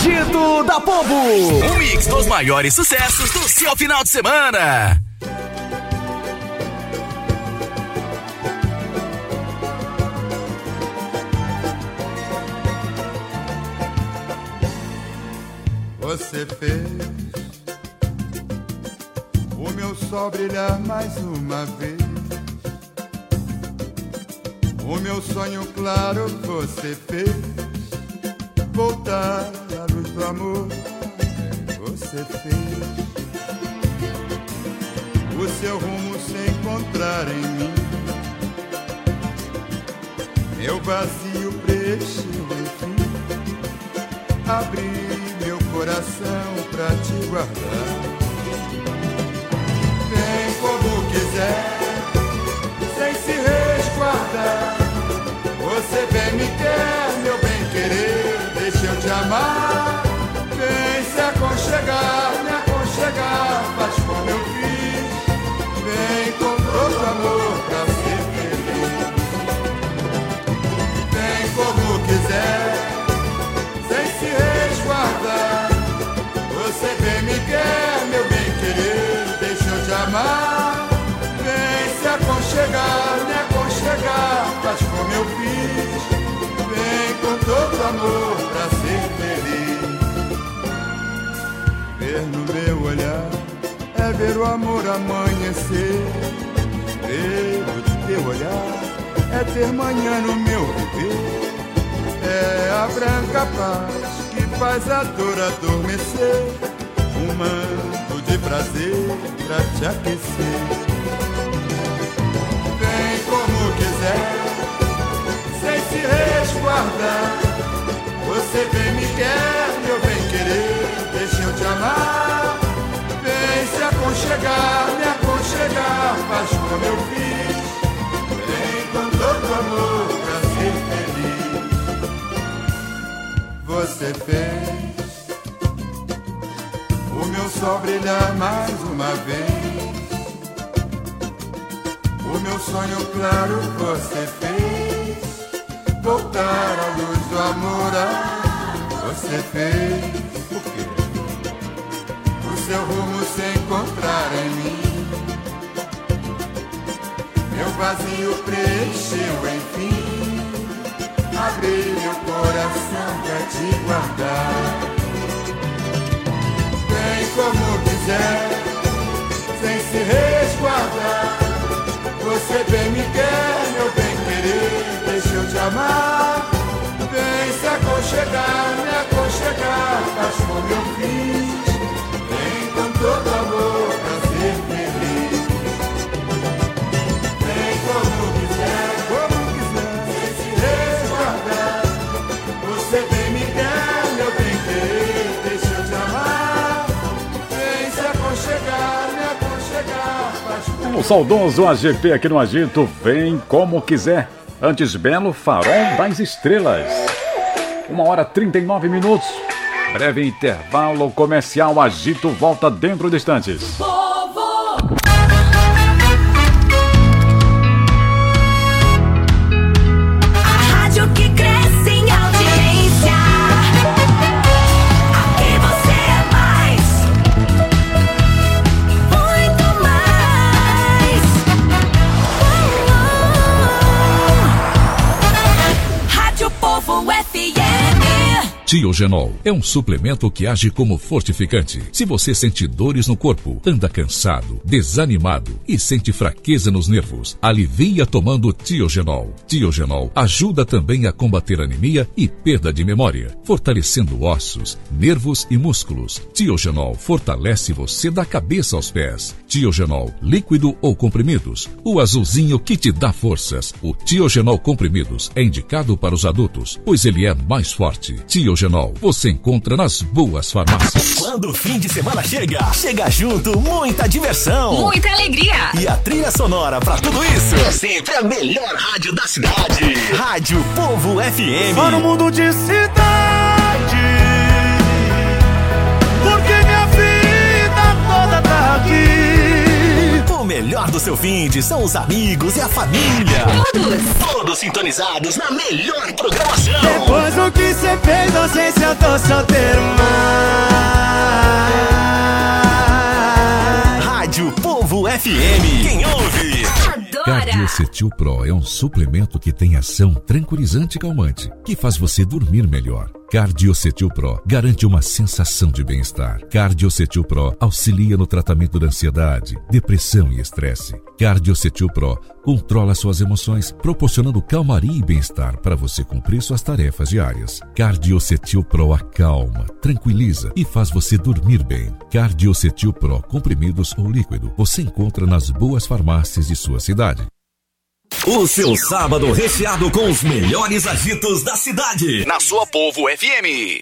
Agito da Povo. Um mix dos maiores sucessos do seu final de semana. Você fez o meu sol brilhar mais uma vez. O meu sonho claro você fez voltar à luz do amor. Você fez o seu rumo se encontrar em mim. Meu vazio preencheu, enfim. Abri meu coração pra te guardar. Vem como quiser, sem se resguardar. Você bem me quer, meu bem querer, deixa eu te amar. Vem se aconchegar, me aconchegar, faz como eu fiz. Vem com todo amor pra ser feliz. Vem como quiser, sem se resguardar. Você bem me quer, meu bem querer, deixa eu te amar. Vem se aconchegar, me aconchegar, faz como eu fiz. Vem com todo amor pra ser feliz. Ver no meu olhar é ver o amor amanhecer. Ver o teu olhar é ter manhã no meu viver. É a branca paz que faz a dor adormecer. Um manto de prazer pra te aquecer. Vem como quiser, sem se resguardar. Você bem me quer, meu bem querer, deixa eu te amar. Vem se aconchegar, me aconchegar, faz como eu fiz. Vem com todo amor pra ser feliz. Você fez o meu sol brilhar mais uma vez. O meu sonho claro você fez voltar à luz do amor. Você fez o quê? O seu rumo se encontrar em mim. Meu vazio preencheu, enfim. Abri meu coração pra te guardar. Vem como quiser, sem se resguardar. Você bem me quer, meu bem querer, deixa eu te amar. Vem se aconchegar, me aconchegar, faz como eu fiz. Vem com todo amor pra ser feliz. Vem como quiser, sem se resguardar. Você bem me quer, meu bem querer, deixa eu te amar. Vem se aconchegar, me aconchegar, faz como eu fiz. O saudoso AGP aqui no Agito, vem como quiser. Antes Belo, Farol das Estrelas. 1h39. Breve intervalo comercial. Agito volta dentro de instantes. Tiogenol é um suplemento que age como fortificante. Se você sente dores no corpo, anda cansado, desanimado e sente fraqueza nos nervos, alivia tomando Tiogenol. Tiogenol ajuda também a combater anemia e perda de memória, fortalecendo ossos, nervos e músculos. Tiogenol fortalece você da cabeça aos pés. Tiogenol, líquido ou comprimidos, o azulzinho que te dá forças. O Tiogenol comprimidos é indicado para os adultos, pois ele é mais forte. Tiogenol, você encontra nas boas farmácias. Quando o fim de semana chega, chega junto muita diversão, muita alegria e a trilha sonora pra tudo isso é sempre a melhor rádio da cidade. Rádio Povo FM. Só no mundo de cidade, porque minha vida toda tá aqui. melhor do seu finde são os amigos e a família. Todos sintonizados na melhor programação. Depois do que você fez, não sei se eu tô solteiro mais. Rádio Povo FM. Quem ouve? Cardiocetil Pro é um suplemento que tem ação tranquilizante e calmante, que faz você dormir melhor. Cardiocetil Pro garante uma sensação de bem-estar. Cardiocetil Pro auxilia no tratamento da ansiedade, depressão e estresse. Cardiocetil Pro controla suas emoções, proporcionando calmaria e bem-estar para você cumprir suas tarefas diárias. Cardiocetil Pro acalma, tranquiliza e faz você dormir bem. Cardiocetil Pro, comprimidos ou líquido, você encontra nas boas farmácias de sua cidade. O seu sábado recheado com os melhores agitos da cidade. Na sua Povo FM.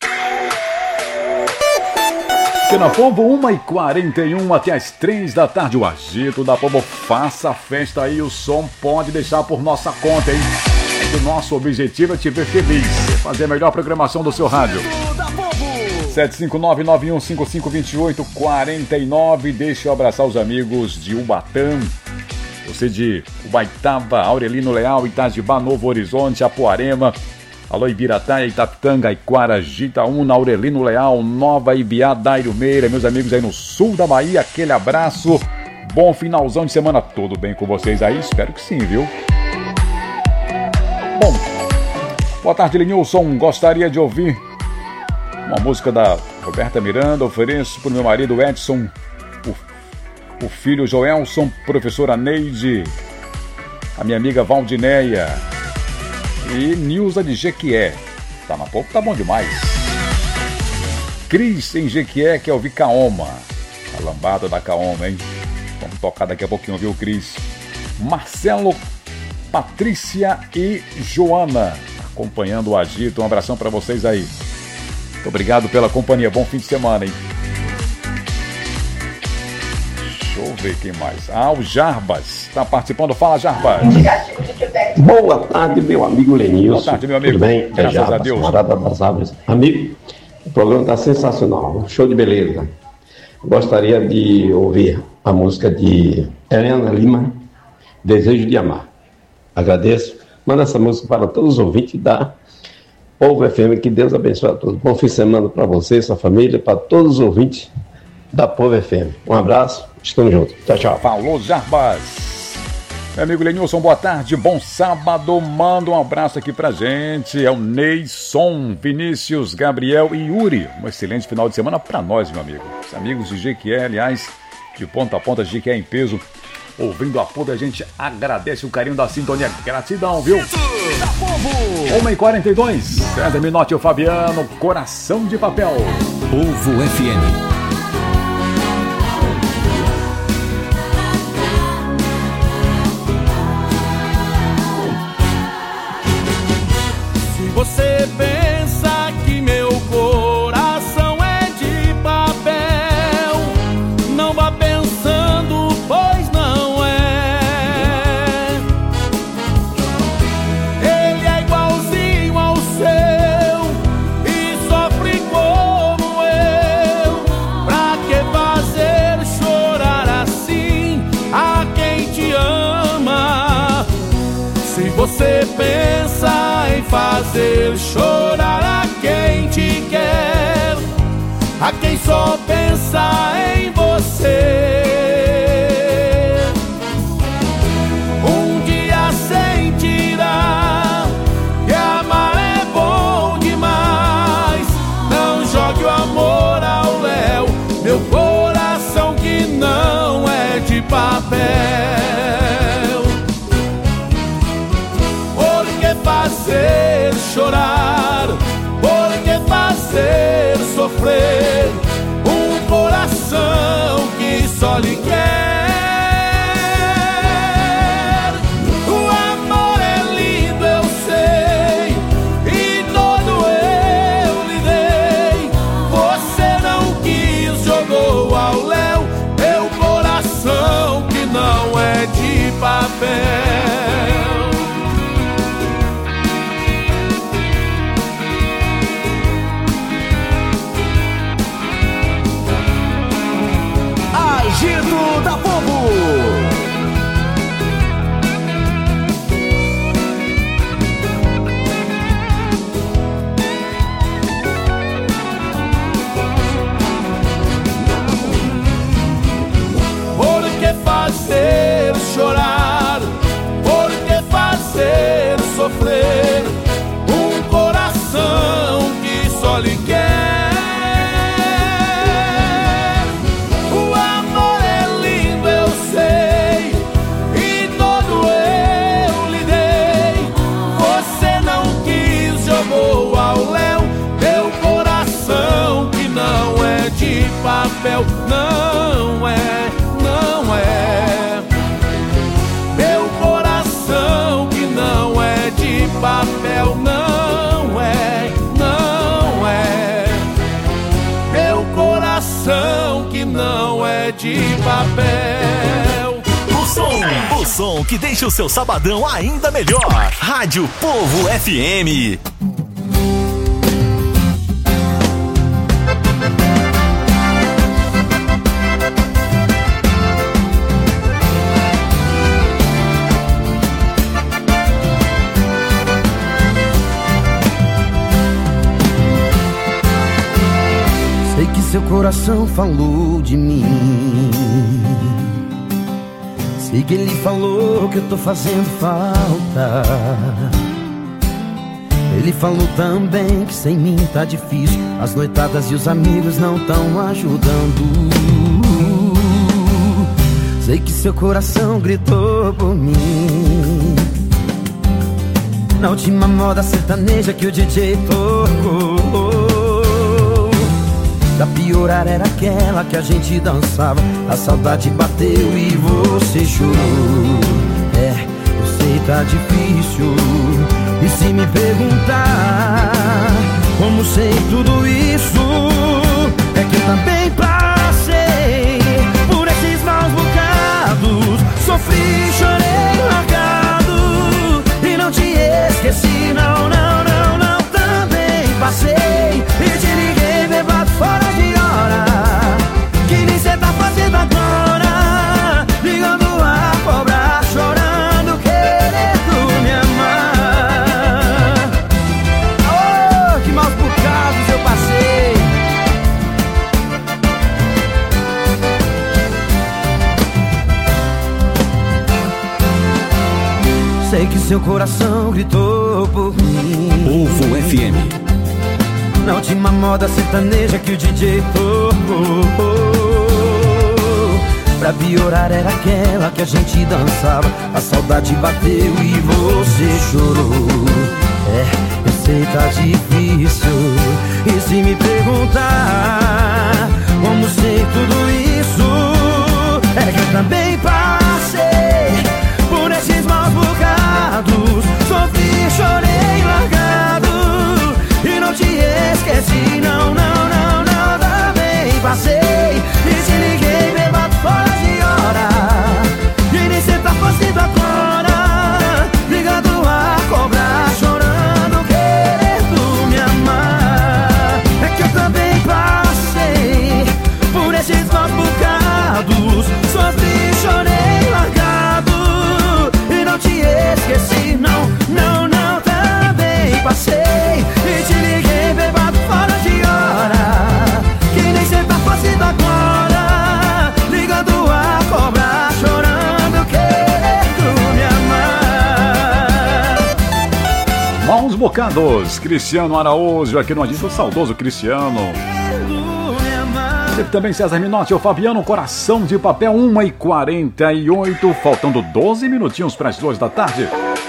Aqui na Povo, 1h41 até as 3 da tarde. O agito da Povo, faça a festa aí. O som pode deixar por nossa conta, hein? O nosso objetivo é te ver feliz. Fazer a melhor programação do seu rádio. 759-9155-2849. Deixa eu abraçar os amigos de Ubatã. Você de Ubaitaba, Aurelino Leal, Itajibá, Novo Horizonte, Apuarema, alô Ibirataia, Itapitanga, Iquara, Gitaúna, Aurelino Leal, Nova Ibiá, Dairo Meira, meus amigos aí no sul da Bahia, aquele abraço, bom finalzão de semana, tudo bem com vocês aí? Espero que sim, viu? Bom, boa tarde, Lenilson, gostaria de ouvir uma música da Roberta Miranda, ofereço para o meu marido Edson, o filho Joelson, professora Neide, a minha amiga Valdineia e Nilza de Jequié. Tá na Povo, tá bom demais. Cris em Jequié quer ouvir Kaoma, a lambada da Kaoma, hein? Vamos tocar daqui a pouquinho, viu, Cris? Marcelo, Patrícia e Joana acompanhando o agito. Um abração pra vocês aí. Muito obrigado pela companhia, bom fim de semana, hein? Deixa eu ver quem mais. O Jarbas está participando. Fala, Jarbas. Boa tarde, meu amigo Lenilson. Boa tarde, meu amigo. Tudo bem? Graças Jarbas, a Deus. Morada das Árvores. Amigo, o programa está sensacional. Show de beleza. Gostaria de ouvir a música de Helena Lima, Desejo de Amar. Agradeço. Manda essa música para todos os ouvintes da Povo FM. Que Deus abençoe a todos. Bom fim de semana para você, sua família, para todos os ouvintes da Povo FM. Um abraço, estamos juntos. Tchau, tchau. Falou, Jarbas. Meu amigo Lenilson, boa tarde, bom sábado. Manda um abraço aqui pra gente. É o Neisson, Vinícius, Gabriel e Yuri. Um excelente final de semana pra nós, meu amigo. Os amigos de Jequié, aliás, de ponta a ponta, Jequié em peso. Ouvindo a Povo, a gente agradece o carinho da sintonia. Gratidão, viu? 1h42. César Minotti e o Fabiano, Coração de Papel. Povo FM. Você pensa que meu coração é de papel? Não vá pensando, pois não é. Ele é igualzinho ao seu e sofre como eu. Pra que fazer chorar assim a quem te ama? Se você pensa em fazer chorar a quem te quer, a quem só pensa em você, um dia sentirá que amar é bom demais. Não jogue o amor ao léu, meu coração que não é de papel. Fazer chorar, por que fazer sofrer um coração que só lhe quer? O amor é lindo, eu sei, e todo eu lhe dei. Você não quis, jogou ao léu meu coração que não é de papel. Agito da Povo. sofrer. Um coração que só lhe quer. O amor é lindo, eu sei, e todo eu lhe dei. Você não quis, jogou ao léu meu coração que não é de papel. Não é, não é. Meu coração que não é de papel. Não é, não é. Meu coração que não é de papel. O som que deixa o seu sabadão ainda melhor. Rádio Povo FM. Sei que seu coração falou de mim. Sei que ele falou que eu tô fazendo falta. Ele falou também que sem mim tá difícil. As noitadas e os amigos não tão ajudando. Sei que seu coração gritou por mim na última moda sertaneja que o DJ tocou. Pra piorar era aquela que a gente dançava. A saudade bateu e você chorou. É, eu sei tá difícil. E se me perguntar como sei tudo isso, é que eu também passei por esses maus bocados. Sofri, chorei, largado e não te esqueci. Não, não, não, não. Também passei e te liguei bebado fora de hora. Que nem cê tá fazendo agora, ligando a cobrar, chorando, querendo me amar. Oh, que maus bocados eu passei. Sei que seu coração gritou por mim. Povo FM. Na última moda sertaneja que o DJ tocou. Pra piorar era aquela que a gente dançava. A saudade bateu e você chorou. É, eu sei tá difícil. E se me perguntar como sei tudo isso, é que eu também passei por esses maus bocados. Sofri, chorei, largado e não te esqueci. Não, não, não, não. Também passei e te liguei bebado fora de hora. E nem cê tá fazendo agora, ligando a cobrar, chorando, querendo me amar. É que eu também passei por esses maus bocados. Sofri, chorei, largado e não te esqueci. Não, não, não. Também passei e te liguei bebado fora de hora. Que nem cê tá fazendo agora, ligando a cobrar, chorando, querendo me amar. Maus bocados, Cristiano Araújo aqui no Agito, o saudoso Cristiano. Teve também César Minotti, o Fabiano, Coração de Papel, 1h48, faltando 12 minutinhos para as 2 da tarde.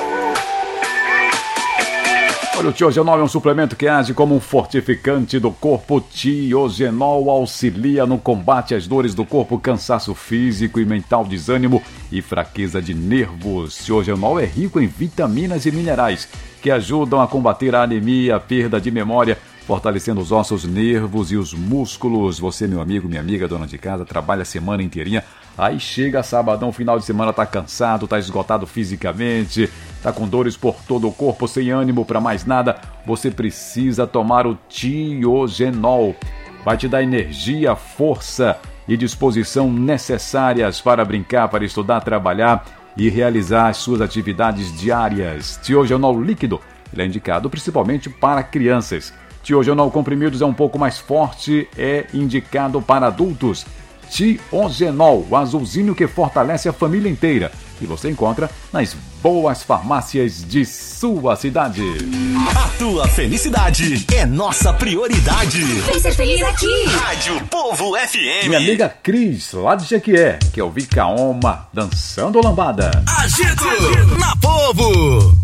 Olha, o Tiogenol é um suplemento que age como um fortificante do corpo. Tiogenol auxilia no combate às dores do corpo, cansaço físico e mental, desânimo e fraqueza de nervos. Tiogenol é rico em vitaminas e minerais que ajudam a combater a anemia, a perda de memória, fortalecendo os ossos, nervos e os músculos. Você, meu amigo, minha amiga, dona de casa, trabalha a semana inteirinha, aí chega sabadão, final de semana, tá cansado, tá esgotado fisicamente, tá com dores por todo o corpo, sem ânimo para mais nada, você precisa tomar o Tiogenol. Vai te dar energia, força e disposição necessárias para brincar, para estudar, trabalhar e realizar as suas atividades diárias. Tiogenol líquido, ele é indicado principalmente para crianças. Tiogenol comprimidos é um pouco mais forte, é indicado para adultos. Tiogenol, o azulzinho que fortalece a família inteira. E você encontra nas boas farmácias de sua cidade. A tua felicidade é nossa prioridade. Vem ser feliz aqui. Rádio Povo FM. Minha amiga Cris, lá de Jequié, que eu vi Kaoma dançando lambada. Agito na Povo.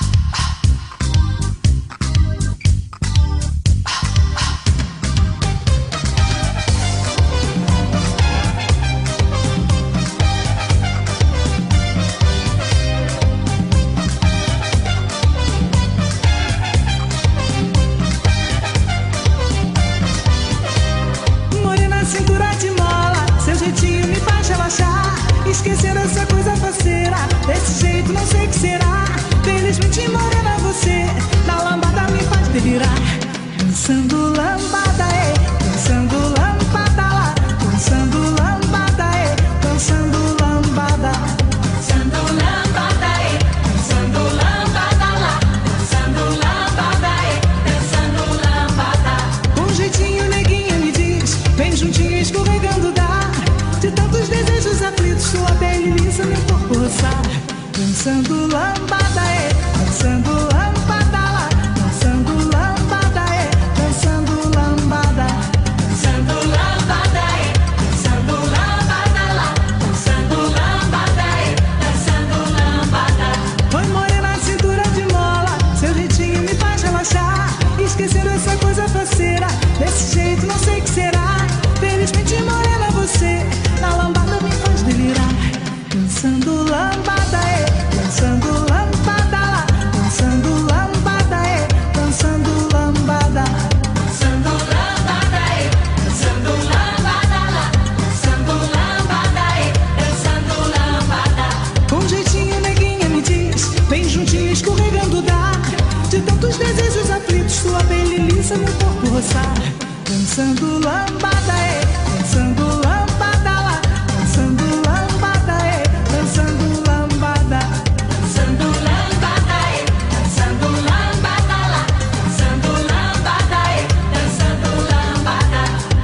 Esquecer essa coisa faceira, desse jeito não sei o que será. Felizmente morena você, na lambada me faz delirar. Dançando lambada, dançando lambada lá. Dançando lambada, dançando lambada. Dançando lambada, dançando lambada lá. Dançando lambada, dançando lambada. Com jeitinho neguinha me diz, vem juntinho escorregando dá. De tantos desejos aflitos, sua pele lisa, meu corpo roçar. Dançando lambada, dançando lambada lá. Dançando lambada, dançando lambada. Dançando lambada, dançando lambada lá. Dançando lambada, dançando lambada. Foi morena na cintura de mola, seu jeitinho me faz relaxar. Esquecer essa coisa faceira, desse jeito não sei o que será. Felizmente morena você, na lambada me faz delirar. Dançando lambada, dançando lambada lá. Dançando lambada, dançando lambada. Dançando lambada, dançando lambada lá. Dançando lambada, dançando lambada. Com jeitinho neguinha me diz, vem juntinho escorregando dá. De tantos desejos aflitos, sua pele lisa, meu corpo roçar. Dançando lambada, dançando lambada lá. Dançando lambada, dançando lambada. Dançando lambada, dançando lambada lá. Dançando lambada, dançando lambada.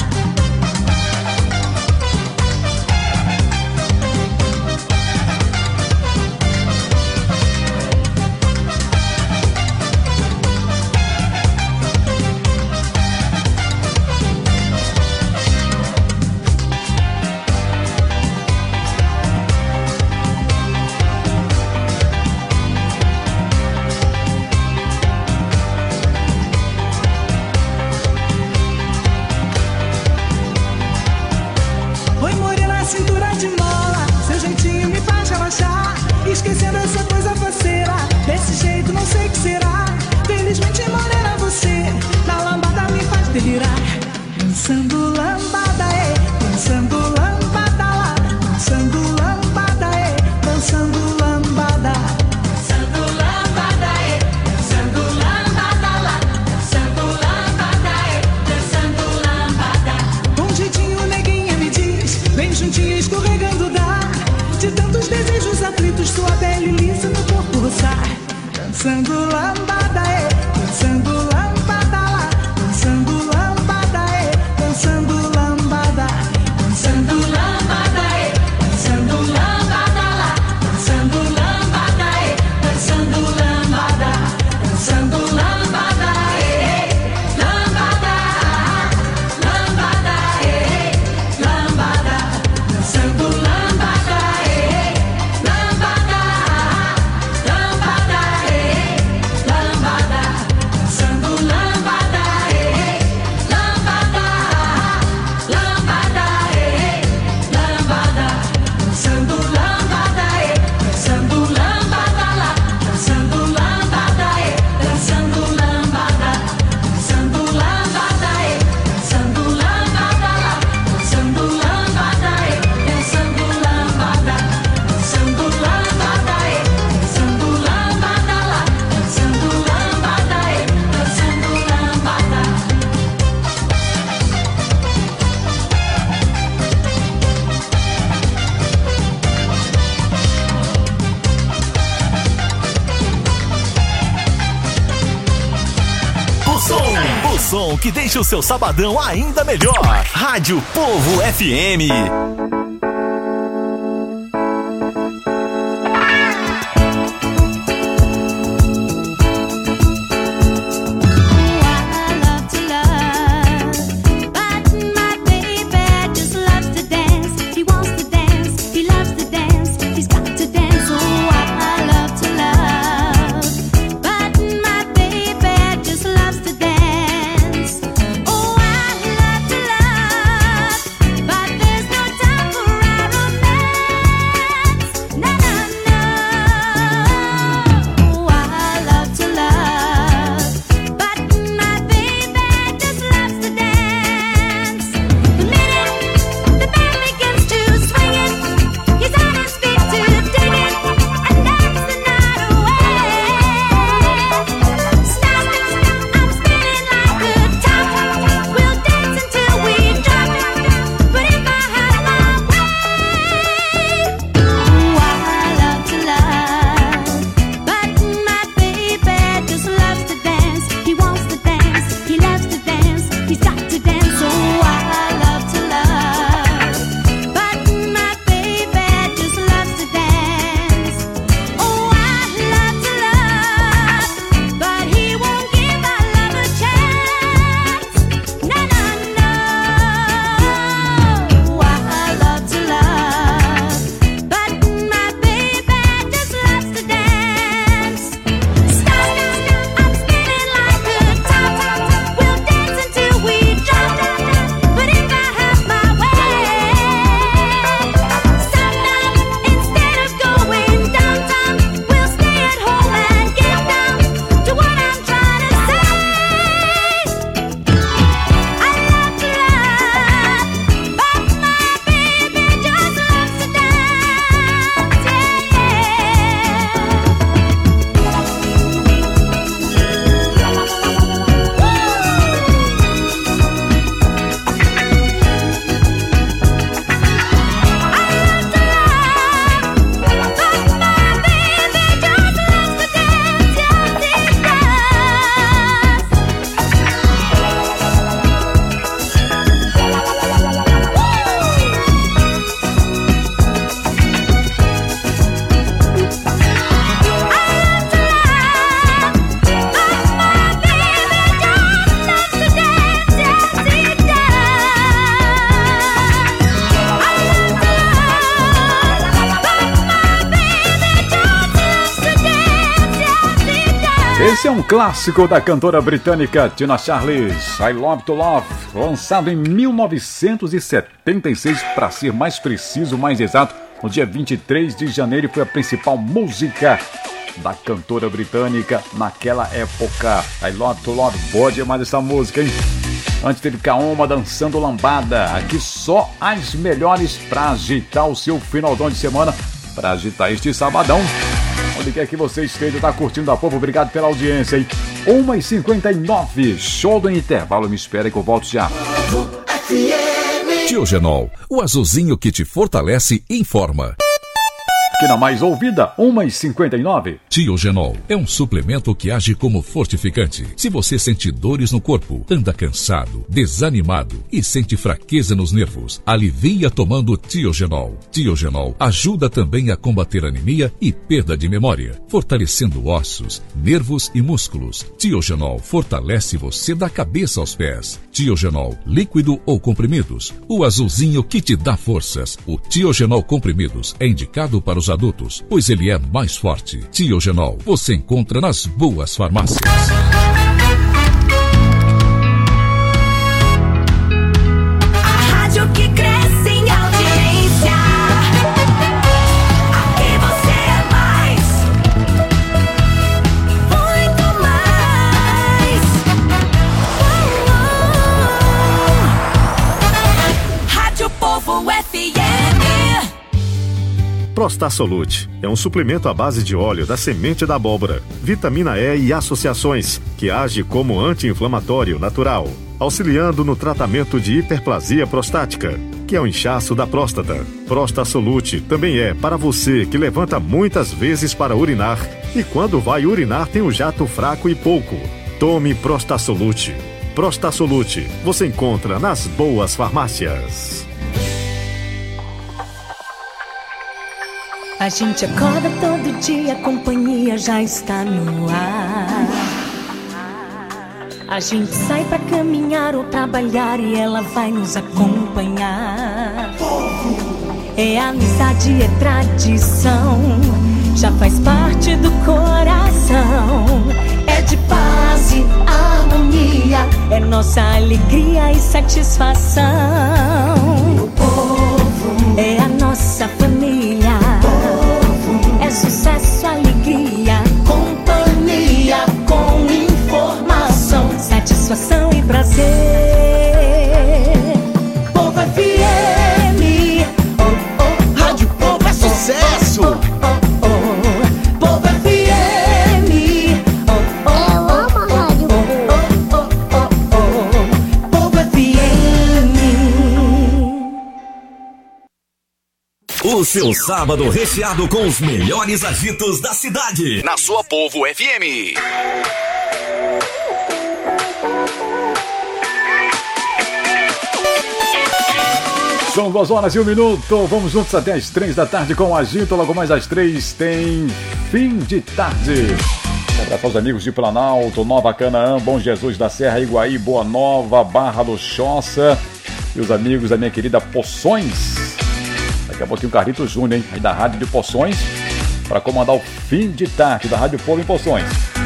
Oi, morena, cintura de mola, seu jeitinho me faz relaxar. Esquecendo essa coisa faceira, desse jeito não sei o que será. Felizmente morena você, na lambada me faz delirar. Dançando lambada, dançando lambada lá. Dançando lambada, dançando lambada. Dançando lambada, dançando lambada lá. Dançando lambada, dançando lambada. Com jeitinho neguinha me diz, vem juntinho escorregando dá. De tantos desejos aflitos, sua pele lisa, meu corpo roçar. Dançando lambada, dançando lambada lá. Dançando lambada, dançando lambada. Dançando lambada, dançando lambada lá. Dançando lambada, dançando lambada. Dançando lambada, lambada, lambada, lambada. Dançando lambada, lambada, lambada, lambada. som que deixa o seu sabadão ainda melhor. Rádio Povo FM. Esse é um clássico da cantora britânica Tina Charles, I Love to Love, lançado em 1976, para ser mais preciso, mais exato, no dia 23 de janeiro, foi a principal música da cantora britânica naquela época. I Love to Love, boa demais essa música, hein? Antes teve Kaoma dançando lambada, aqui só as melhores para ajeitar o seu finalzão de semana, para agitar este sabadão. Onde quer que você esteja, tá curtindo a Povo, obrigado pela audiência, hein? 1h59, show do intervalo, me espera que eu volto já. Tiogenol, o azulzinho que te fortalece e informa. Aqui na mais ouvida, 1h59. Tiogenol é um suplemento que age como fortificante. Se você sente dores no corpo, anda cansado, desanimado e sente fraqueza nos nervos, alivia tomando Tiogenol. Tiogenol ajuda também a combater anemia e perda de memória, fortalecendo ossos, nervos e músculos. Tiogenol fortalece você da cabeça aos pés. Tiogenol, líquido ou comprimidos, o azulzinho que te dá forças. O Tiogenol comprimidos é indicado para os adultos, pois ele é mais forte. Tiogenol, você encontra nas boas farmácias. A rádio que cresce em audiência. Aqui você é mais, muito mais. Rádio Povo FM. Prostasolute é um suplemento à base de óleo da semente da abóbora, vitamina E e associações, que age como anti-inflamatório natural, auxiliando no tratamento de hiperplasia prostática, que é o inchaço da próstata. Prostasolute também é para você que levanta muitas vezes para urinar e quando vai urinar tem um jato fraco e pouco. Tome Prostasolute. Prosta Solute. Você encontra nas boas farmácias. A gente acorda todo dia, a companhia já está no ar. A gente sai pra caminhar ou trabalhar e ela vai nos acompanhar. É amizade, é tradição, já faz parte do coração. É de paz e harmonia, é nossa alegria e satisfação. O povo é a nossa família. É sucesso, alegria, companhia, com informação, satisfação e prazer. Povo FM, Rádio Povo é sucesso. Povo FM, eu amo a rádio Povo FM. O seu sábado recheado com os melhores agitos da cidade. Na sua Povo FM. São 2h01. Vamos juntos até as 3 da tarde com o Agito. Logo mais às 3 tem Fim de Tarde. Abraço aos amigos de Planalto, Nova Canaã, Bom Jesus da Serra, Iguaí, Boa Nova, Barra do Choça. E os amigos da minha querida Poções. Daqui a pouquinho o Carlito Júnior, hein? Aí da Rádio de Poções, para comandar o Fim de Tarde da Rádio Povo em Poções.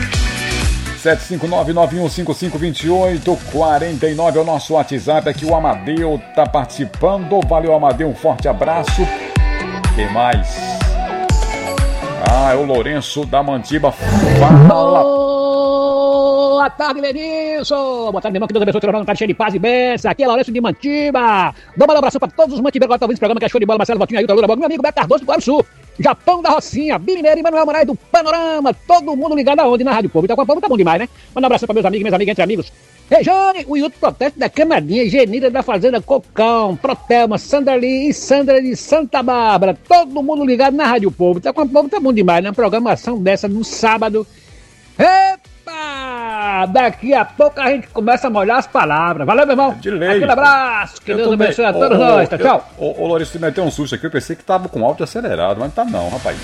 759-9155-2849 é o nosso WhatsApp. Aqui o Amadeu tá participando. Valeu, Amadeu, um forte abraço. Quem mais? É o Lourenço da Mantiba. Fala. Boa tarde, Lenilson. Boa tarde, meu irmão. Que Deus abençoe o teu irmão, tá cheio de paz e bênção. Aqui é Lourenço de Mantiba. Dá um abraço pra todos os mantibeiros que estão ouvindo esse programa, que é show de bola. Marcelo Valtinho, Ailton Lula, meu amigo Beto Cardoso do Guaraçu. Japão da Rocinha, Birineira e Manuel Moraes do Panorama. Todo mundo ligado aonde? Na Rádio Povo. Então, com a Povo tá bom demais, né? Manda um abraço pra meus amigos, minhas amigas, entre amigos. Rejane, o Hilton Protesto da Camadinha, Genira da Fazenda Cocão, Protelma, Sandrali e Sandra de Santa Bárbara. Todo mundo ligado na Rádio Povo. Então, com a Povo tá bom demais, né? Uma programação dessa no sábado. Epa! Daqui a pouco a gente começa a molhar as palavras. Valeu, meu irmão. De lei. Aquele abraço. Que Deus abençoe a todos nós. Tchau. Ô, Lourenço, me deu um susto aqui. Eu pensei que tava com áudio acelerado, mas não tá não, rapaz.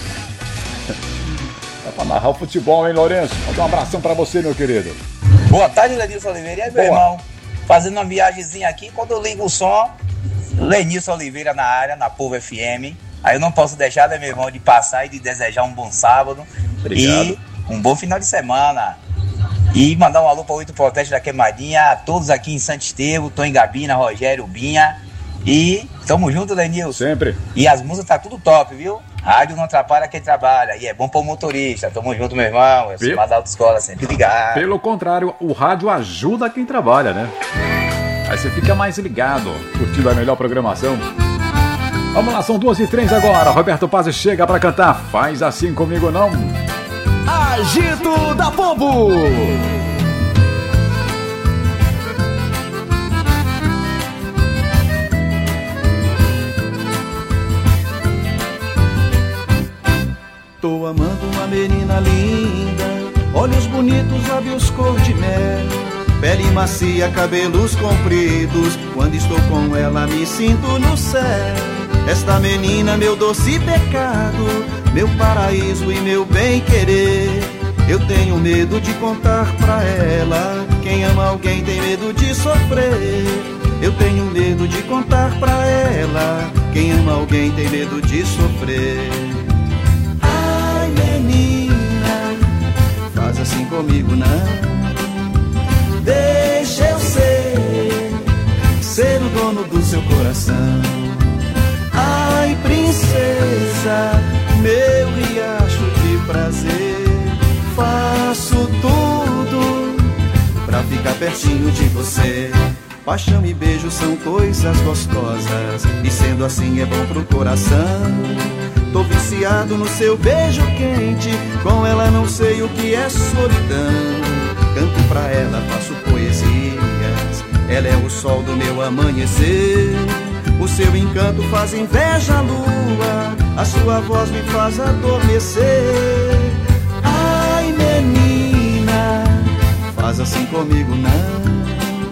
Dá pra narrar o futebol, hein, Lourenço? Vou dar um abração pra você, meu querido. Boa tarde, Lenilson Oliveira. E aí, meu irmão? Fazendo uma viagemzinha aqui. Quando eu ligo o som, Lenilson Oliveira na área, na Povo FM. Aí eu não posso deixar, né, meu irmão, de passar e de desejar um bom sábado. Obrigado. E um bom final de semana. E mandar um alô para o Hilton Protesto da Queimadinha, a todos aqui em Santo Estevão, Tom Gabina, Rogério, Binha. E tamo junto, Lenilson. Sempre. E as músicas tá tudo top, viu? Rádio não atrapalha quem trabalha. E é bom para o motorista. Tamo junto, meu irmão. Eu sou da autoescola, sempre ligado. Pelo contrário, o rádio ajuda quem trabalha, né? Aí você fica mais ligado, curtindo a melhor programação. Vamos lá, são 2h03 agora. Roberto Paz chega pra cantar Faz Assim Comigo Não. Agito da Povo. Tô amando uma menina linda, olhos bonitos, lábios cor de mel, pele macia, cabelos compridos. Quando estou com ela me sinto no céu. Esta menina, meu doce pecado, meu paraíso e meu bem-querer. Eu tenho medo de contar pra ela. Quem ama alguém tem medo de sofrer. Eu tenho medo de contar pra ela. Quem ama alguém tem medo de sofrer. Ai, menina, faz assim comigo não. Deixa eu ser o dono do seu coração. Ai, princesa, meu riacho de prazer. Faço tudo pra ficar pertinho de você. Paixão e beijo são coisas gostosas, e sendo assim é bom pro coração. Tô viciado no seu beijo quente, com ela não sei o que é solidão. Canto pra ela, faço poesias, ela é o sol do meu amanhecer. O seu encanto faz inveja à lua, a sua voz me faz adormecer. Ai, menina, faz assim comigo não.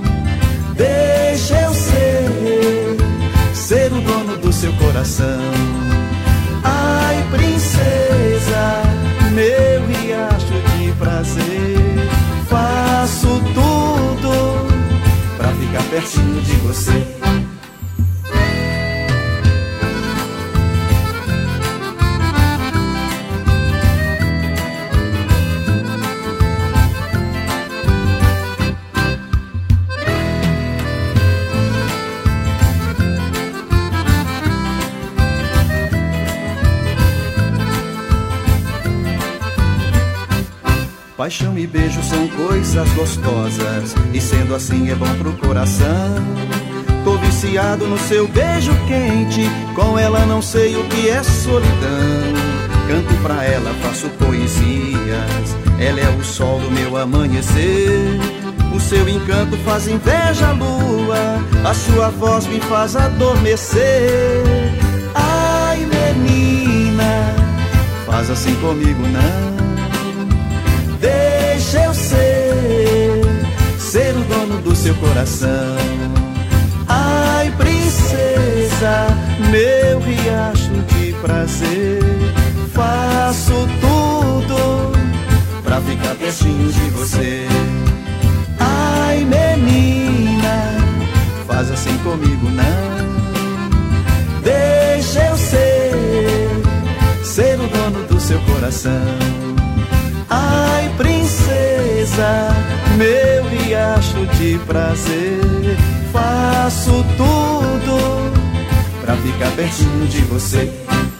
seu coração. Ai, princesa, meu riacho de prazer, faço tudo pra ficar pertinho de você. Paixão e beijo são coisas gostosas, e sendo assim é bom pro coração. Tô viciado no seu beijo quente, com ela não sei o que é solidão. Canto pra ela, faço poesias, ela é o sol do meu amanhecer. O seu encanto faz inveja à lua, a sua voz me faz adormecer. Ai, menina, faz assim comigo não. Deixa eu ser o dono do seu coração. Ai, princesa, meu riacho de prazer, faço tudo pra ficar pertinho de você. Ai, menina, faz assim comigo não. Deixa eu ser o dono do seu coração. Ai, princesa, meu riacho de prazer, faço tudo pra ficar pertinho de você.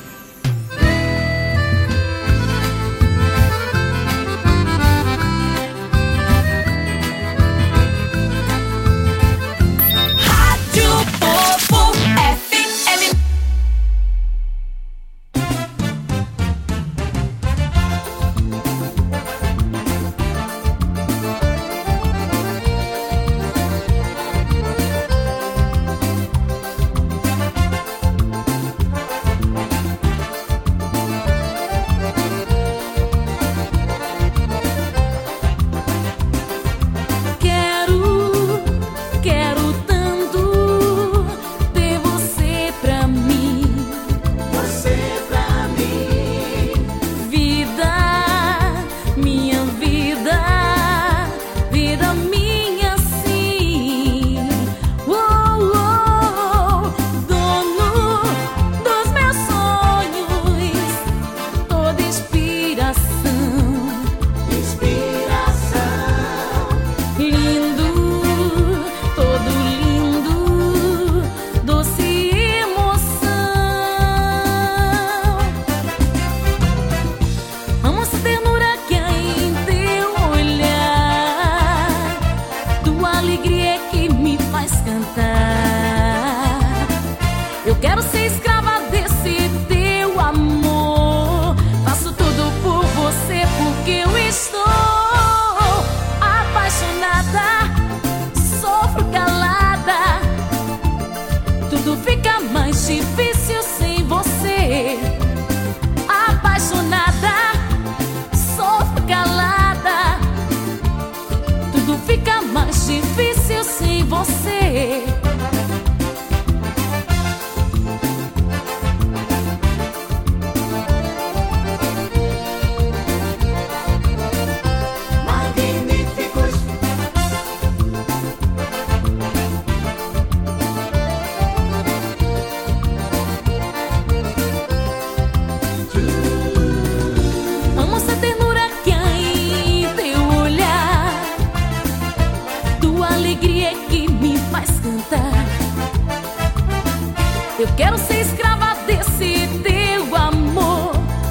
Eu quero ser escrava desse teu amor.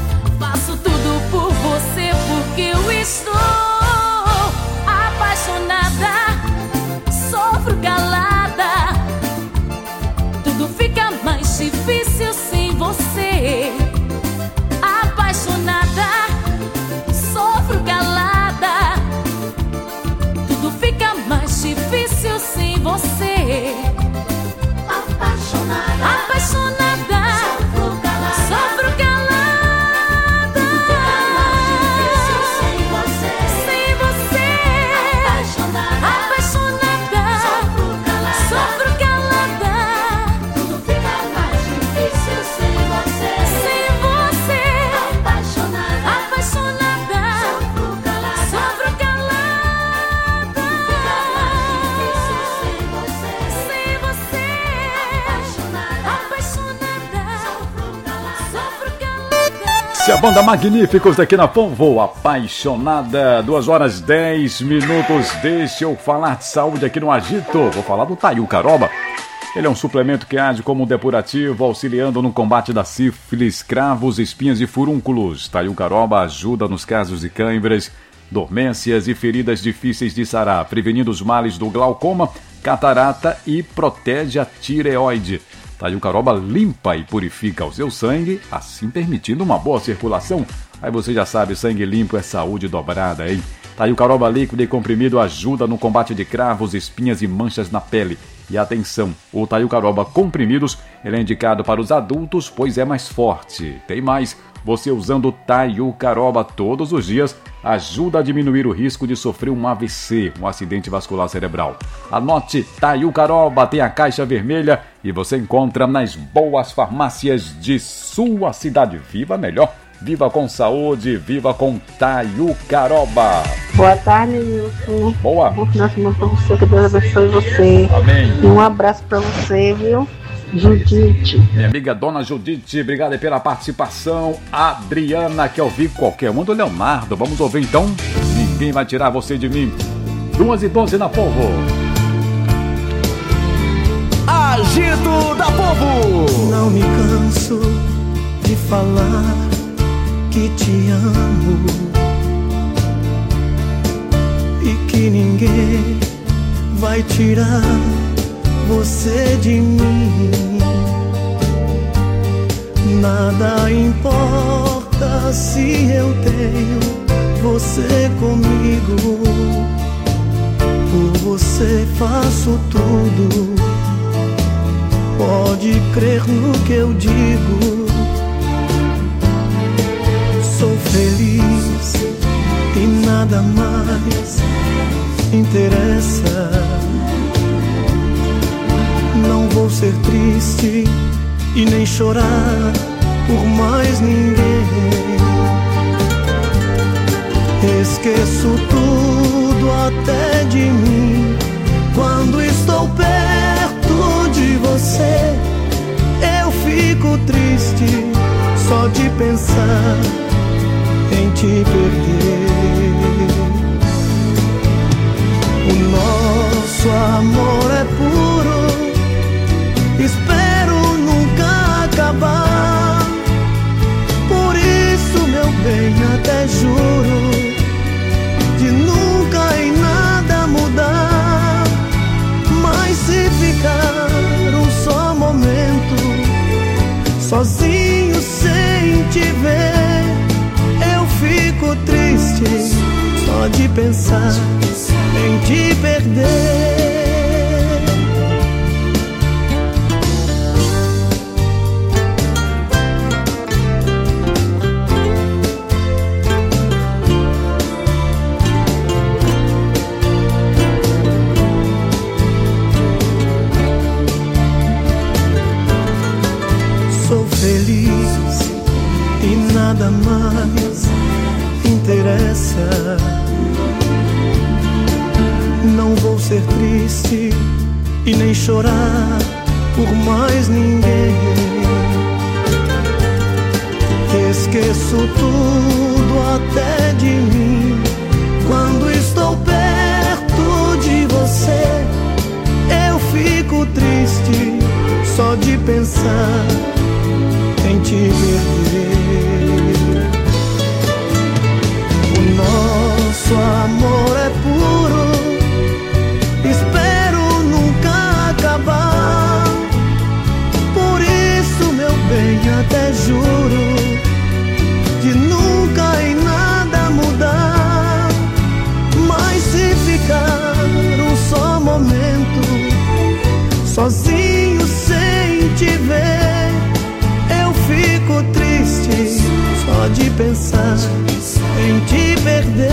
Faço tudo por você porque eu estou apaixonada. Sofro calada. Tudo fica mais difícil sem você. Apaixonada. Sofro calada. Tudo fica mais difícil sem você. Apaixonada. a banda Magníficos daqui na Povo, apaixonada. 2h10. Deixa eu falar de saúde aqui no Agito. Vou falar do Taiu Caroba. Ele é um suplemento que age como um depurativo, auxiliando no combate da sífilis, cravos, espinhas e furúnculos. Taiu Caroba ajuda nos casos de câimbras, dormências e feridas difíceis de sarar, prevenindo os males do glaucoma, catarata e protege a tireoide. Taiu Caroba limpa e purifica o seu sangue, assim permitindo uma boa circulação. Aí você já sabe, sangue limpo é saúde dobrada, hein? Taiu Caroba líquido e comprimido ajuda no combate de cravos, espinhas e manchas na pele. E atenção, o Taiu Caroba comprimidos, ele é indicado para os adultos, pois é mais forte. Tem mais, você usando Taiu Caroba todos os dias, ajuda a diminuir o risco de sofrer um AVC, um acidente vascular cerebral. Anote, Taiu Caroba tem a caixa vermelha e você encontra nas boas farmácias de sua cidade. Viva melhor, viva com saúde, viva com Taiu Caroba. Boa tarde, Wilson. Boa. Nossa, irmão, pra você, que Deus abençoe você. Amém. E um abraço pra você, viu? Judite. Minha amiga Dona Judite, obrigada pela participação. Adriana, quer ouvir qualquer um do Leonardo? Vamos ouvir então? Ninguém vai tirar você de mim. 2h12 na Povo. Agito da Povo. Não me canso de falar que te amo e que ninguém vai tirar você de mim. Nada importa se eu tenho você comigo. Por você faço tudo. Pode crer no que eu digo. Sou feliz e nada mais interessa. Não vou ser triste e nem chorar por mais ninguém. Esqueço tudo até de mim. Quando estou perto de você, eu fico triste só de pensar em te perder. O nosso amor é puro, espero nunca acabar. Por isso, meu bem, até juro de nunca em nada mudar. Mas se ficar um só momento sozinho sem te ver, eu fico triste só de pensar em te perder. Feliz e nada mais interessa. Não vou ser triste e nem chorar por mais ninguém. Esqueço tudo até de mim. Quando estou perto de você, eu fico triste só de pensar em te perder. O nosso amor é puro, espero nunca acabar. Por isso, meu bem, até juro de nunca em nada mudar. Mas se ficar um só momento sozinho sem te ver, fico triste só de pensar em te perder,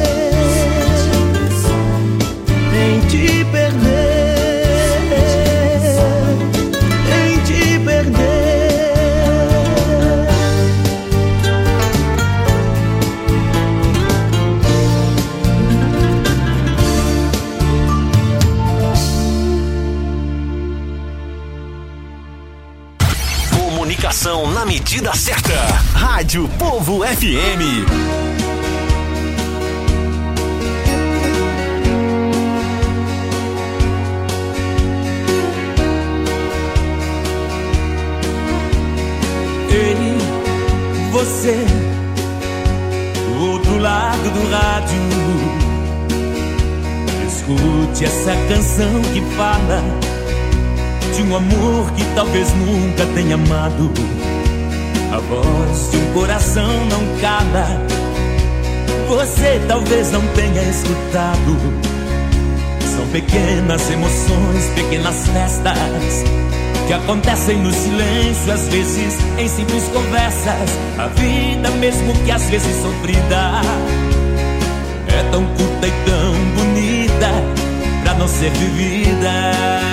em te perder, em te perder. informação na medida certa. Rádio Povo FM. Ei, você, do outro lado do rádio, escute essa canção que fala de um amor que talvez nunca tenha amado. A voz de um coração não cala, você talvez não tenha escutado. São pequenas emoções, pequenas festas que acontecem no silêncio, às vezes em simples conversas. A vida, mesmo que às vezes sofrida, é tão curta e tão bonita pra não ser vivida.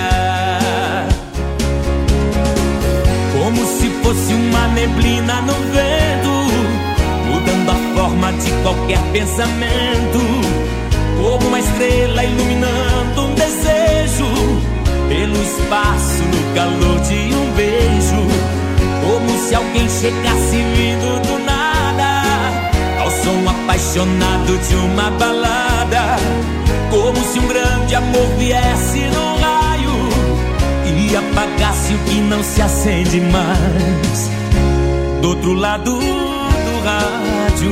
Como se fosse uma neblina no vento, mudando a forma de qualquer pensamento. Como uma estrela iluminando um desejo, pelo espaço, no calor de um beijo. Como se alguém chegasse vindo do nada, ao som apaixonado de uma balada. Como se um grande amor viesse no raio e apagasse o que não se acende mais do outro lado do rádio.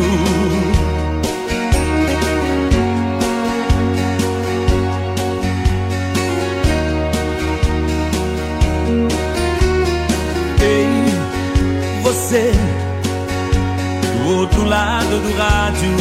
Você, do outro lado do rádio,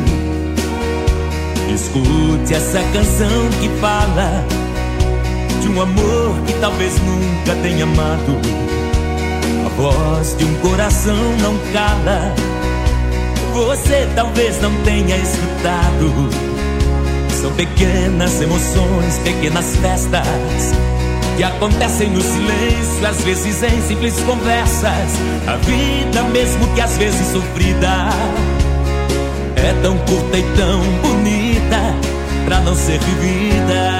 escute essa canção que fala de um amor que talvez nunca tenha amado. A voz de um coração não cala, você talvez não tenha escutado. São pequenas emoções, pequenas festas que acontecem no silêncio, às vezes em simples conversas. A vida, mesmo que às vezes sofrida, é tão curta e tão bonita pra não ser vivida.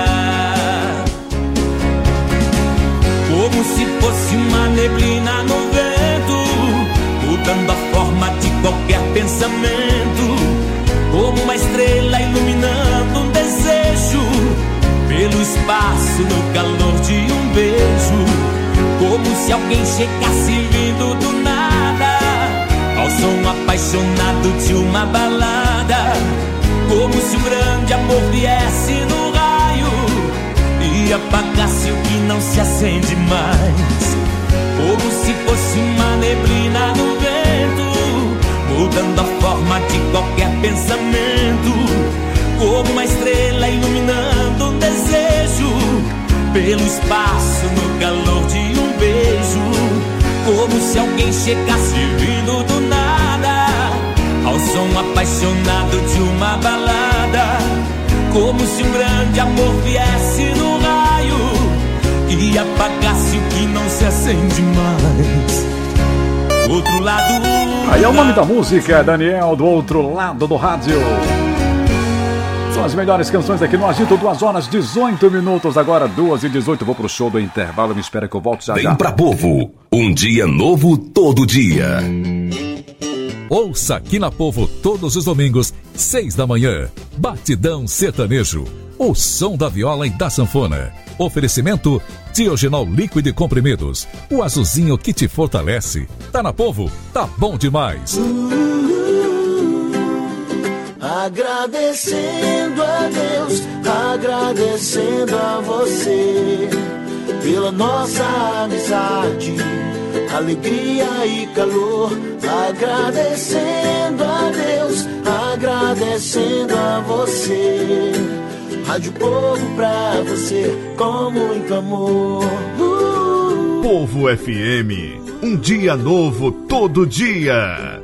Como se fosse uma neblina no vento, mudando a forma de qualquer pensamento. Como uma estrela iluminando um desejo, pelo espaço, no calor de um beijo. Como se alguém chegasse vindo do nada, ao som apaixonado de uma balada. Como se um grande amor viesse no raio e apagasse o que não se acende mais. Como se fosse uma neblina no vento, mudando a forma de qualquer pensamento. Como uma estrela iluminando um desejo, pelo espaço, no calor de um beijo. Como se alguém chegasse vindo do nada, ao som apaixonado de uma balada. Como se um grande amor viesse no raio e apagasse o que não se acende mais. Outro lado. Aí é o nome da música, Daniel, do outro lado do rádio. São as melhores canções aqui no Agito, 2 horas 18 minutos, agora 2h18. Vou pro show do intervalo, me espera que eu volto já. Vem pra Povo, um dia novo todo dia. Ouça aqui na Povo todos os domingos, 6 da manhã. Batidão Sertanejo, o som da viola e da sanfona. Oferecimento Diogenol líquido e comprimidos, o azulzinho que te fortalece. Tá na Povo, tá bom demais. Agradecendo a Deus, agradecendo a você pela nossa amizade, alegria e calor. Agradecendo a Deus, agradecendo a você. Rádio Povo pra você, com muito amor. Povo FM, um dia novo todo dia.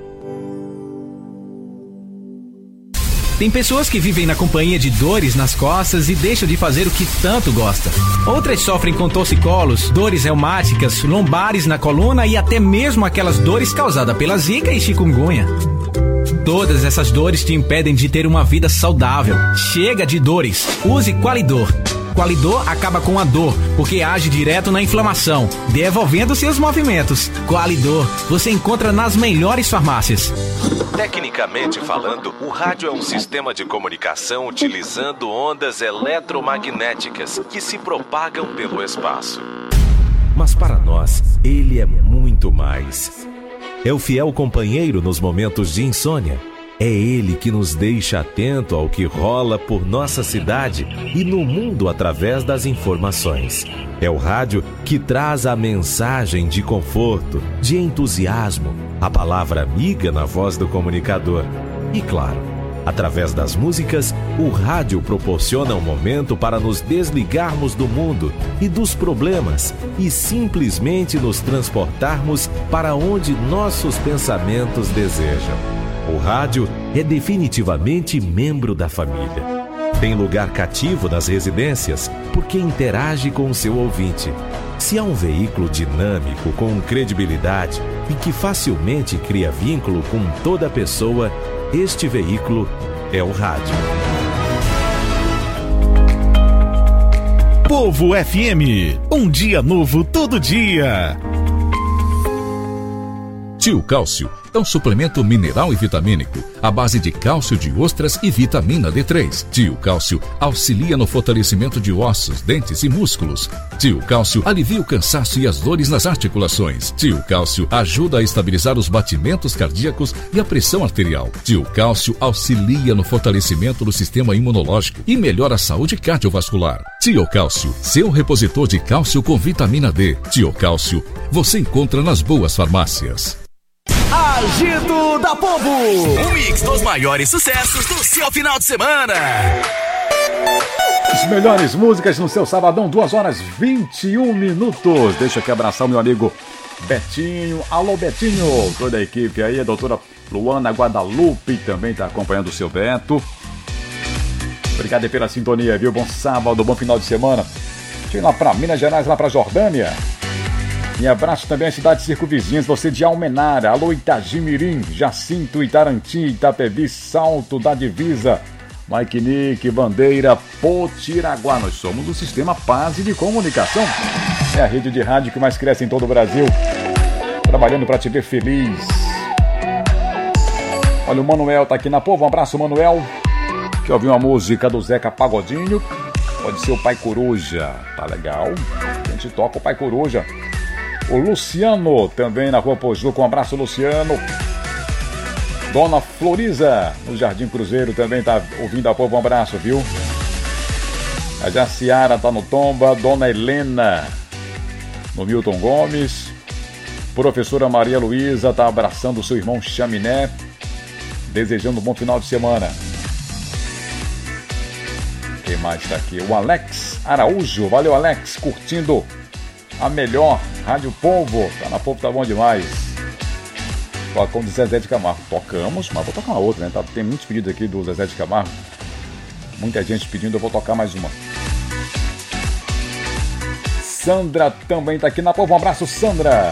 Tem pessoas que vivem na companhia de dores nas costas e deixam de fazer o que tanto gosta. Outras sofrem com torcicolos, dores reumáticas, lombares na coluna e até mesmo aquelas dores causadas pela zika e chikungunya. Todas essas dores te impedem de ter uma vida saudável. Chega de dores. Use Qualidor. Qualidor acaba com a dor, porque age direto na inflamação, devolvendo seus movimentos. Qualidor, você encontra nas melhores farmácias. Tecnicamente falando, o rádio é um sistema de comunicação utilizando ondas eletromagnéticas que se propagam pelo espaço. Mas para nós, ele é muito mais. É o fiel companheiro nos momentos de insônia. É ele que nos deixa atento ao que rola por nossa cidade e no mundo através das informações. É o rádio que traz a mensagem de conforto, de entusiasmo, a palavra amiga na voz do comunicador. E claro, através das músicas, o rádio proporciona um momento para nos desligarmos do mundo e dos problemas e simplesmente nos transportarmos para onde nossos pensamentos desejam. O rádio é definitivamente membro da família. Tem lugar cativo nas residências porque interage com o seu ouvinte. Se há um veículo dinâmico, com credibilidade e que facilmente cria vínculo com toda pessoa, este veículo é o rádio. Povo FM, um dia novo todo dia. Tio Cálcio é um suplemento mineral e vitamínico à base de cálcio de ostras e vitamina D3. Tio Cálcio auxilia no fortalecimento de ossos, dentes e músculos. Tio Cálcio alivia o cansaço e as dores nas articulações. Tio Cálcio ajuda a estabilizar os batimentos cardíacos e a pressão arterial. Tio Cálcio auxilia no fortalecimento do sistema imunológico e melhora a saúde cardiovascular. Tio Cálcio, seu repositor de cálcio com vitamina D. Tio Cálcio, você encontra nas boas farmácias. Agito da Povo, o mix dos maiores sucessos do seu final de semana. As melhores músicas no seu sabadão, 2h21. Deixa aqui abraçar o meu amigo Betinho. Alô, Betinho, toda a equipe aí, a doutora Luana Guadalupe também está acompanhando o seu Beto. Obrigado aí pela sintonia, viu? Bom sábado, bom final de semana. Deixa eu ir lá para Minas Gerais, lá para Jordânia. E abraço também às cidades circunvizinhas, você de Almenara, alô Itagimirim, Jacinto, Itarantim, Itapevi, Salto da Divisa, Maiquinique, Bandeira, Potiraguá. Nós somos do Sistema Paz de Comunicação. É a rede de rádio que mais cresce em todo o Brasil. Trabalhando para te ver feliz. Olha, o Manuel tá aqui na Povo. Um abraço, Manuel. Que ouviu uma música do Zeca Pagodinho. Pode ser o Pai Coruja. Tá legal. A gente toca o Pai Coruja. O Luciano, também na Rua Pojuca, um abraço, Luciano. Dona Floriza, no Jardim Cruzeiro, também tá ouvindo a Povo, um abraço, viu? A Jaciara tá no Tomba. Dona Helena, no Milton Gomes. Professora Maria Luísa tá abraçando o seu irmão Chaminé, desejando um bom final de semana. Quem mais tá aqui? O Alex Araújo, valeu, Alex, curtindo a melhor Rádio Povo. Tá na Povo, tá bom demais. Tocamos do Zezé de Camargo. Tocamos, mas vou tocar uma outra, né? Tem muitos pedidos aqui do Zezé de Camargo. Muita gente pedindo, eu vou tocar mais uma. Sandra também tá aqui na Povo. Um abraço, Sandra.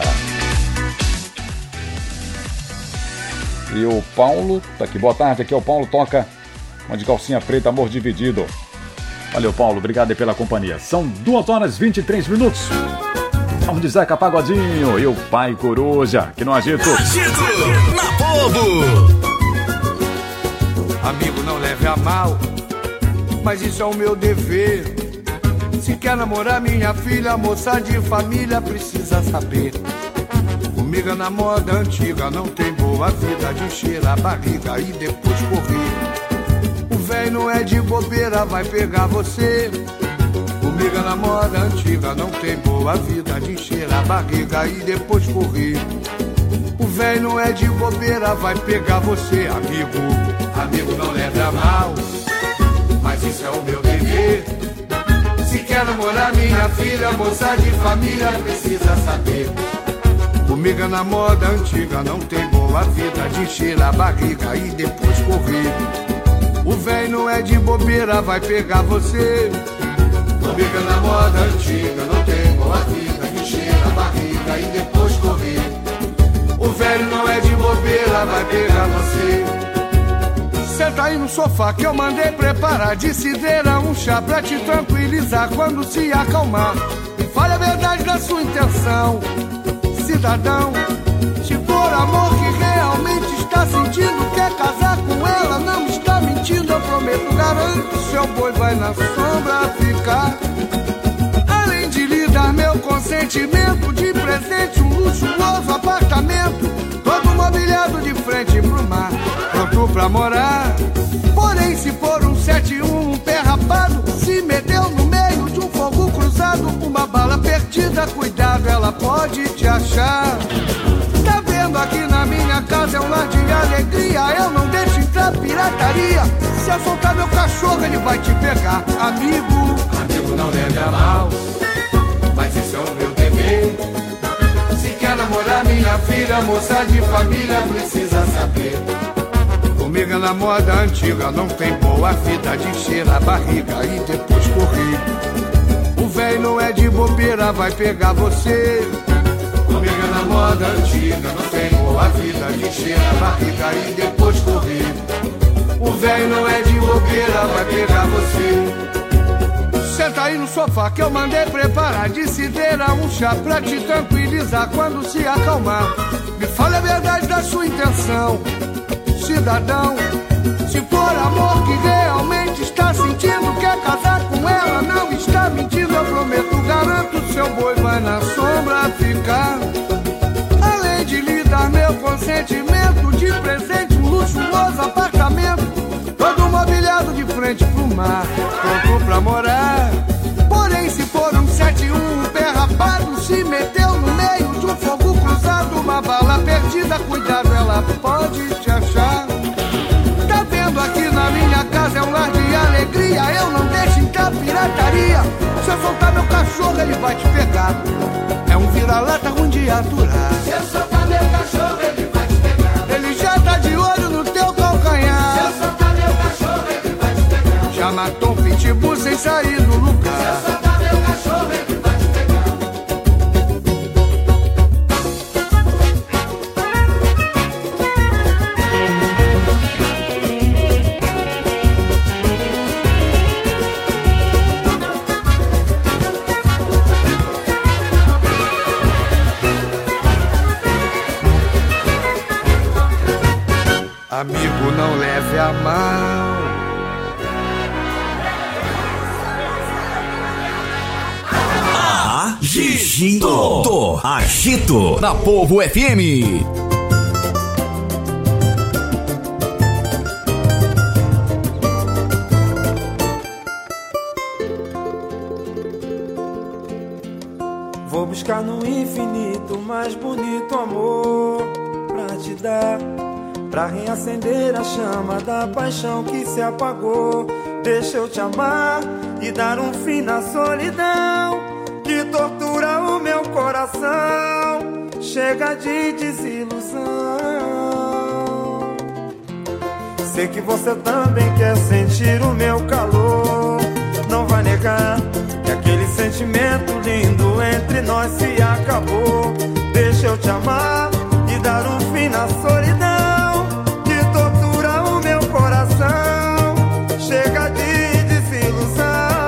E o Paulo tá aqui. Boa tarde, aqui é o Paulo. Toca uma de calcinha preta, Amor Dividido. Valeu, Paulo. Obrigado aí pela companhia. São 2h23. Vamos de Zeca Pagodinho e o Pai Coruja, aqui no Agito. Agito na Povo. Amigo, não leve a mal, mas isso é o meu dever. Se quer namorar minha filha, moça de família precisa saber. Comigo é na moda antiga, não tem boa vida de encher a barriga e depois correr. O véi não é de bobeira, vai pegar você. Comigo é na moda antiga, não tem boa vida de encher a barriga e depois correr. O véi não é de bobeira, vai pegar você, amigo. Amigo, não leve a mal, mas isso é o meu dever. Se quer namorar minha filha, moça de família precisa saber. Comigo é na moda antiga, não tem boa vida de encher a barriga e depois correr. O véi não é de bobeira, vai pegar você. Comigo é na moda antiga, não tem boa vida de encher a barriga e depois correr. O velho não é de bobeira, vai pegar você. Senta aí no sofá que eu mandei preparar de cidreira um chá pra te tranquilizar quando se acalmar. Me fale a verdade da sua intenção, cidadão. Se for amor que realmente está sentindo, quer casar com ela, não está mentindo. Eu prometo, garanto, seu boi vai na sombra ficar. Além de lhe dar meu consentimento, de presente um luxuoso apartamento, todo mobiliado de frente pro mar, pronto pra morar. Porém, se for um 71, um pé rapado, se meteu no meio de um fogo cruzado, uma bala perdida, cuidado, ela pode te achar. Tá vendo, aqui na minha casa é um lar de alegria, eu não deixo entrar pirataria. Se eu soltar meu cachorro, ele vai te pegar. Amigo, amigo, não leve a mal, mas isso é o meu dever. Se quer namorar minha filha, moça de família, precisa saber. Comigo é na moda antiga, não tem boa vida de encher a barriga e depois correr. O véi não é de bobeira, vai pegar você. Comigo é na moda antiga, não tem boa vida de encher a barriga e depois correr. O véi não é de bobeira, vai pegar você. Senta aí no sofá que eu mandei preparar de cidreira um chá pra te tranquilizar quando se acalmar. Me fale a verdade da sua intenção, cidadão. Se for amor que realmente está sentindo, quer casar com ela, não está mentindo. Eu prometo, garanto, seu boi vai na sombra ficar. Além de lhe dar meu consentimento, de presente um luxuoso apartamento, todo mobiliado de frente pro mar, pronto pra morar. Porém, se for um 71, um pé rapado, se meteu no meio de um fogo cruzado, uma bala perdida, cuidado, ela pode te achar. Tá vendo, aqui na minha casa é um lar de alegria, eu não deixo entrar pirataria. Se eu soltar meu cachorro, ele vai te pegar. É um vira-lata ruim de aturar. Se eu soltar meu cachorro, ele vai te pegar. Ele já tá de olho no teu calcanhar. Se eu soltar meu cachorro, ele vai te pegar. Já matou um pitbull sem sair do lugar. Se eu soltar meu cachorro, ele vai te pegar. Amigo, não leve a mal. Agito. Agito na Povo FM. Vou buscar no infinito mais bonito amor pra te dar, pra reacender a chama da paixão que se apagou. Deixa eu te amar e dar um fim na solidão que tortura o meu coração. Chega de desilusão. Sei que você também quer sentir o meu calor. Não vai negar que aquele sentimento lindo entre nós se acabou. Deixa eu te amar e dar um fim na solidão que tortura o meu coração. Chega de desilusão.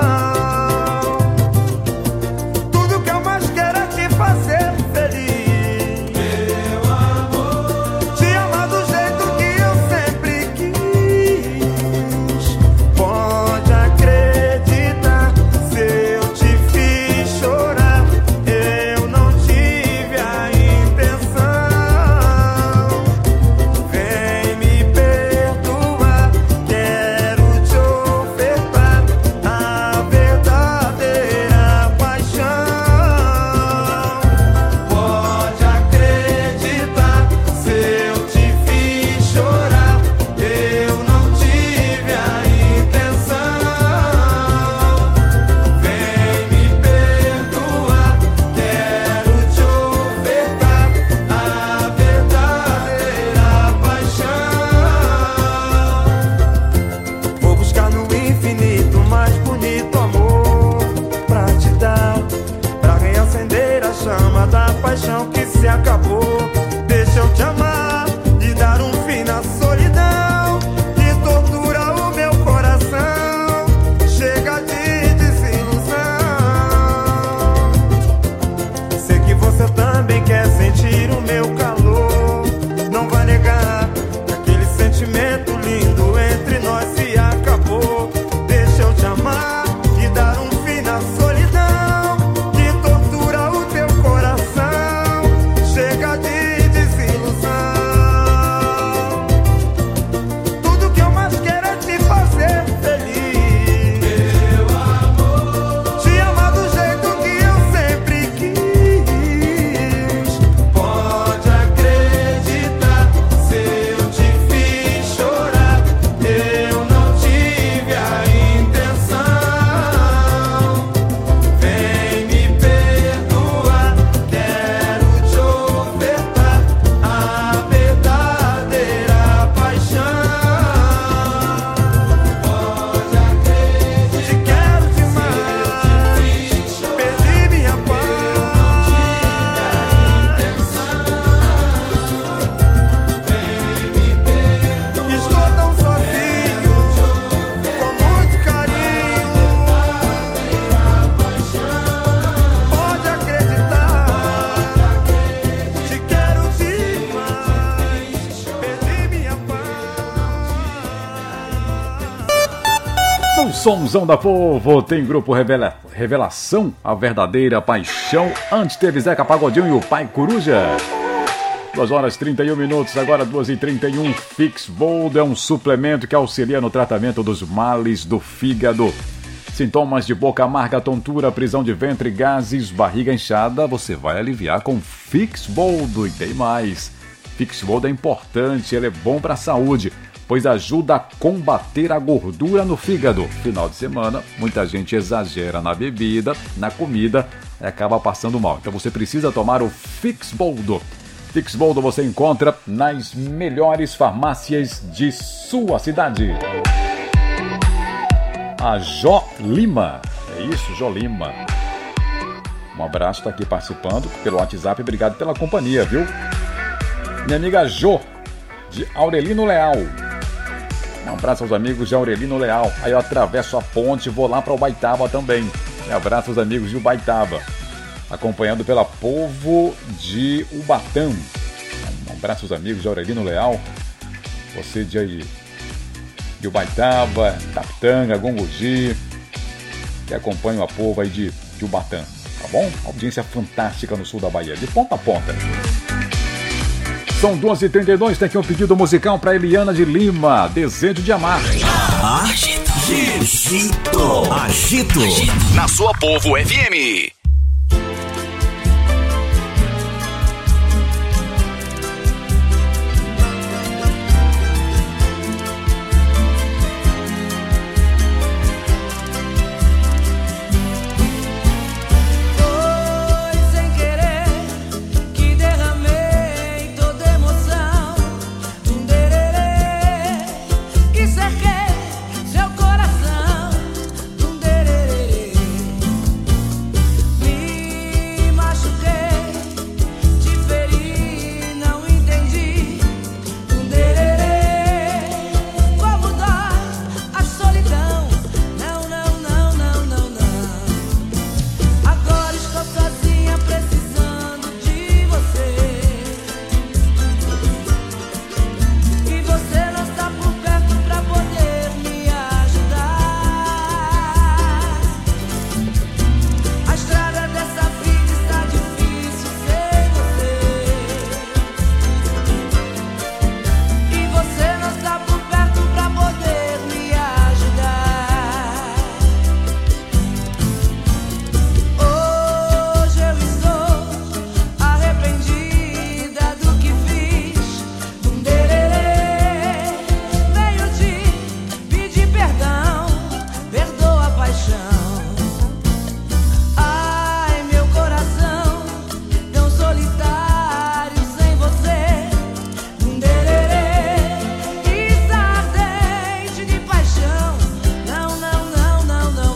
Tudo que eu mais quero é te fazer feliz, meu amor. Te amar do jeito que eu sempre quis. Pode acreditar, se eu te fiz chorar, eu não tive a intenção. Somzão da Povo, tem grupo Revelação, a verdadeira paixão. Antes teve Zeca Pagodinho e o Pai Coruja. 2 horas e 31 minutos, agora 2h31. Fixvold é um suplemento que auxilia no tratamento dos males do fígado. Sintomas de boca amarga, tontura, prisão de ventre, gases, barriga inchada, você vai aliviar com Fixvold. E tem mais. Fixvold é importante, ele é bom para a saúde, pois ajuda a combater a gordura no fígado. Final de semana, muita gente exagera na bebida, na comida e acaba passando mal. Então você precisa tomar o Fixvold. Fixvold você encontra nas melhores farmácias de sua cidade. A Jó Lima, é isso, Jó Lima. Um abraço, está aqui participando pelo WhatsApp, obrigado pela companhia, viu? Minha amiga Jô, de Aurelino Leal. Um abraço aos amigos de Aurelino Leal. Aí eu atravesso a ponte e vou lá para Ubaitaba também. Um abraço aos amigos de Ubaitaba. Acompanhado pela Povo de Ubatã. Um abraço aos amigos de Aurelino Leal. Você de Ubaitaba, Tapitanga, Gongogi. Que acompanham a Povo aí de Ubatã. Tá bom? Audiência fantástica no sul da Bahia. De ponta a ponta. São 2h32, tem aqui um pedido musical para Eliana de Lima, Desejo de Amar. Agito. Na sua Povo FM.